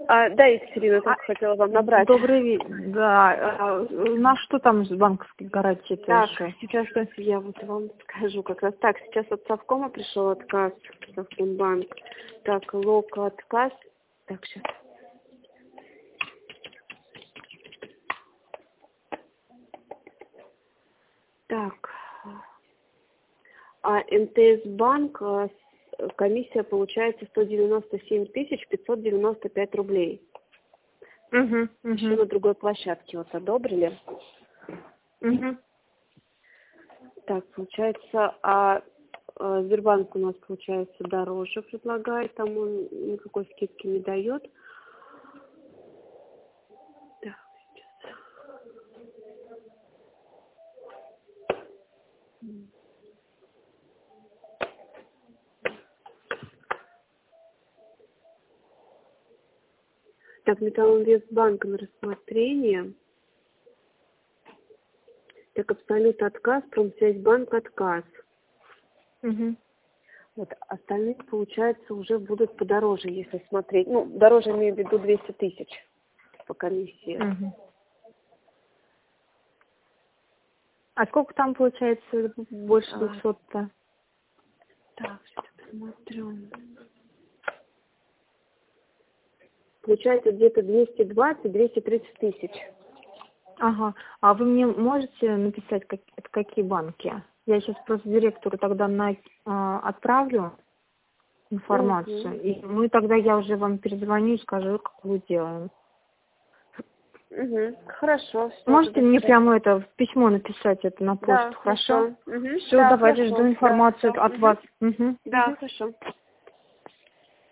Да, Екатерина, только хотела вам набрать. Добрый вечер. Да. На что там с банковской гарантией Так, еще? сейчас я вот вам скажу как раз. Так, сейчас от Совкома пришел отказ, Совкомбанк. Так, лока отказ. Так, сейчас. Так. МТС банк, комиссия получается 197 595 рублей. Еще на другой площадке вот одобрили. Так, получается, Сбербанк у нас, получается, дороже предлагает, там он никакой скидки не дает. Так, сейчас. Так, Металлинвестбанк на рассмотрение. Так, Абсолют отказ, Промсвязьбанк отказ. Вот, остальные, получается, уже будут подороже, если смотреть. Ну, дороже, имею в виду, 200 тысяч по комиссии. А сколько там получается больше 200-то? Так, сейчас посмотрю. Получается где-то 220-230 тысяч. Ага. А вы мне можете написать, это какие банки? Я сейчас просто директору тогда отправлю информацию. И я уже вам перезвоню и скажу, какую делаем. Хорошо. Можете мне прямо это в письмо написать это на почту, да, хорошо? Все, Все, давайте жду информацию от вас. Да, хорошо.